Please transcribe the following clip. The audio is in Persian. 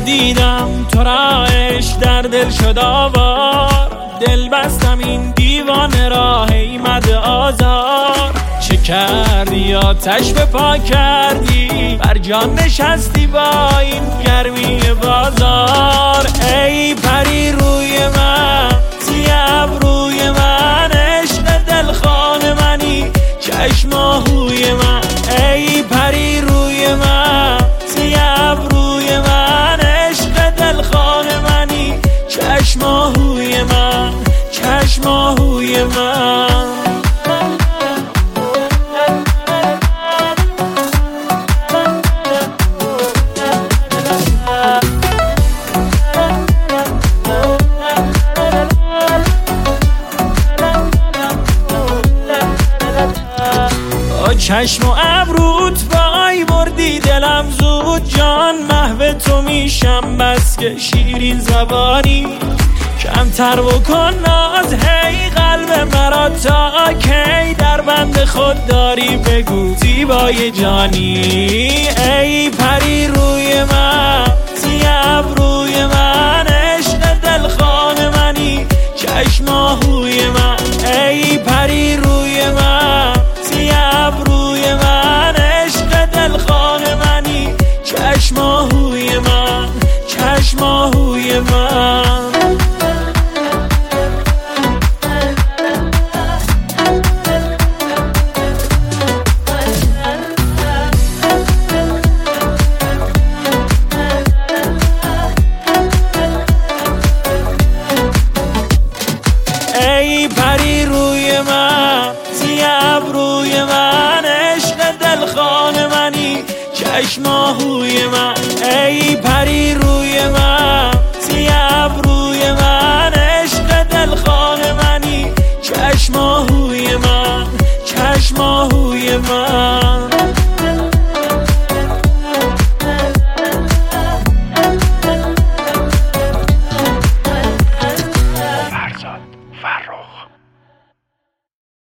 دیدم تو را عشق در دل شد آوار، دل بستم این دیوانه را هیمد آزار. چه کردی آتش به پا کردی، بر جان نشستی با این گرمی بازار. ای پری روی من، سیاه روی من، عشق دلخواه منی، چشم آهوی من. ای پری روی من، سیاه روی من، عشق دلخواه منی، چشم آهوی من، چشم آهوی من. چشم و ابروت وای بردی دلم زود، جان محو تو میشم بس که شیرین زبانی. کمتر بکن ناز هی قلب مرا، تا کی در بند خود داری بگو زیبای جانی. ای پری روی من، سیاه روی من، عشق دلخواه منی، چشم آهوی من. ای پری روی من، سیاه روی من، عشق دلخواه منی، چشم آهوی من، چشم آهوی من. ای پری روی من، سیاه روی من، عشق دلخواه منی، چشم آهوی من. ای پری روی من،